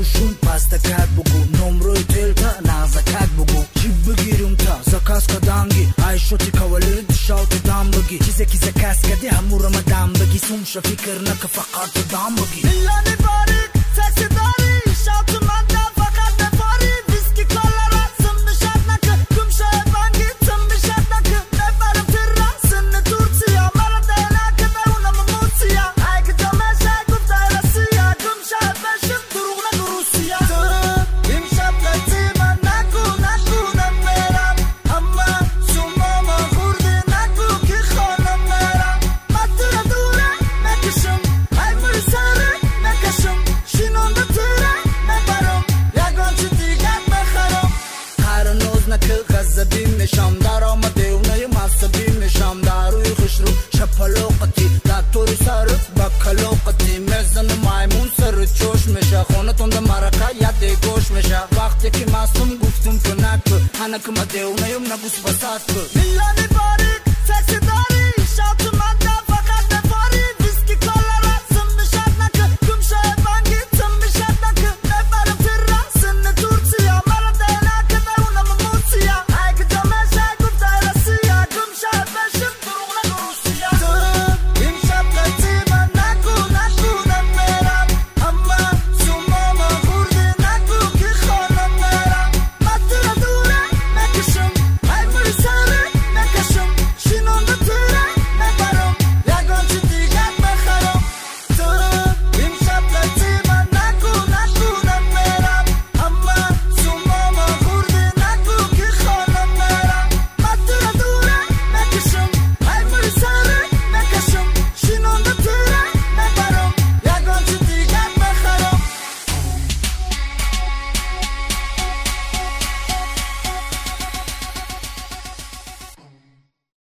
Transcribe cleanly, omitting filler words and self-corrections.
شون پسته کد بگو نمروی تل تا نغزه کد بگو چی بگیرم تا زکاس کدانگی ای شوتی کولی دشاوت دام بگی چیزه کی زکاس کدی همو رمضان بگی سومش فکر نک فقط دام بگی میلانی باریک سکسی داری شاوت من دا فقط نفاری ویسکی کالا سم بشد نک کم شای بانگی تم بشد نک نفرم تیرا سن تورسیا مرا دینا کده اونم موسیا ای که جامعه گفت راسیا کم شای بشم دروغ نگو روسیا این شب لطی من نگو نمیرم اما شما ما خوردی نگو که خانم میرم مطور دوره نکشم ای موی سره نکشم شینون ده تیره نبرم یگان چی دیگر بخرم هر نوز نکل غزبی میشم در آمده اونه مذهبی میشم در روی خوش رو شپلوقتی در توری سرک بکلوقتی میزن مایمون سر چوش میشه خونه تونده مرکه یاد گوش میشه وقتی که مستم گفتم تو نکو هنک مده اونه نگوس بسات کو